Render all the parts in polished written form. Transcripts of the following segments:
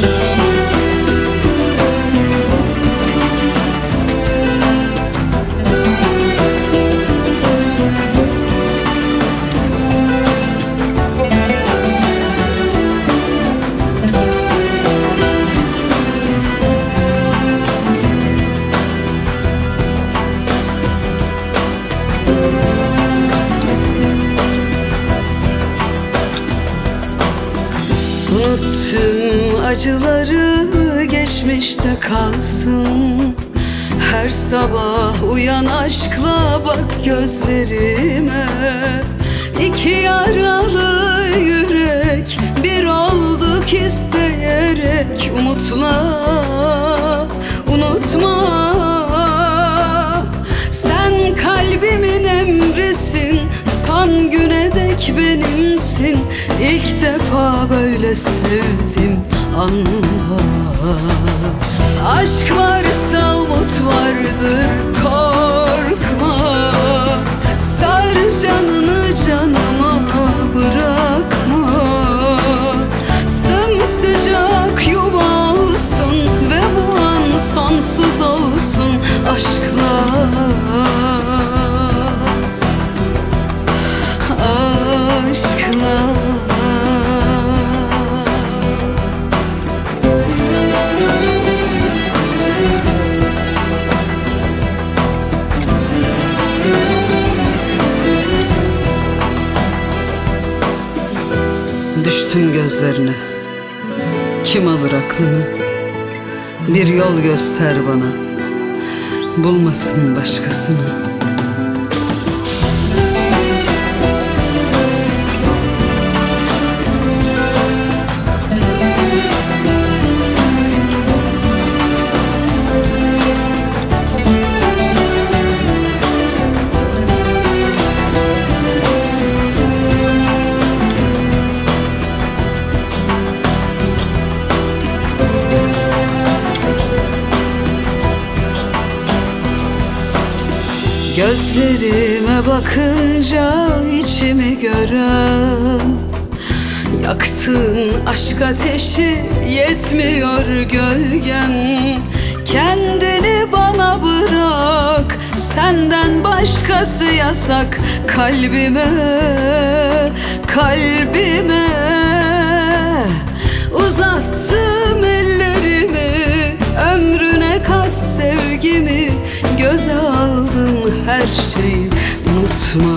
Unuttum acıları, geçmişte kalsın. Her sabah uyan aşkla bak gözlerime. İki yaralı yürek bir olduk isteyerek. Umutla unutma, sen kalbimin emrisin, son güne dek benimsin. İlk defa böyle sevdim, anla. Aşk varsa umut vardır, korkma. Sar canını canıma, bırakma. Sımsıcak yuva olsun ve bu an sonsuz olsun aşkla. Aşkla. Düştüm gözlerine, kim alır aklını? Bir yol göster bana, bulmasın başkasını. Gözlerime bakınca içimi gören, yaktığın aşk ateşi yetmiyor gölgen. Kendini bana bırak, senden başkası yasak. Kalbime, kalbime uzattım ellerimi, ömrüne kat sevgimi. Göze aldım her şeyi, unutma.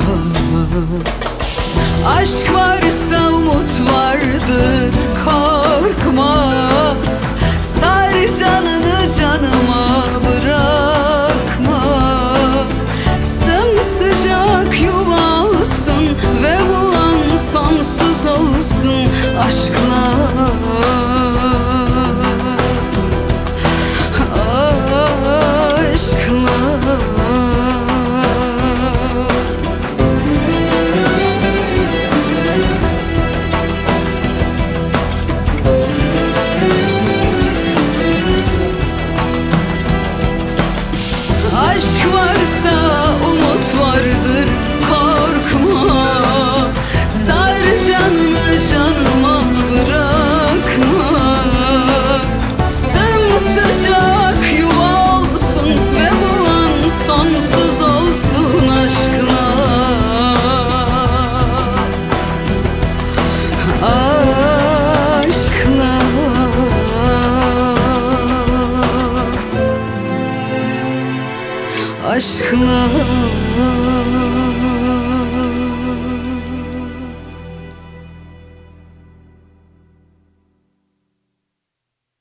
Aşk varsa umut vardır, korkma. Sar canını canıma, bırakma. Sımsıcak yuva olsun ve bu an sonsuz olsun aşkla. Aşk varsa umut vardır, korkma. Sar canını canıma, bırakma. Sımsıcak yuva olsun ve bu an sonsuz olsun aşkla. Aşkla. Aşkla.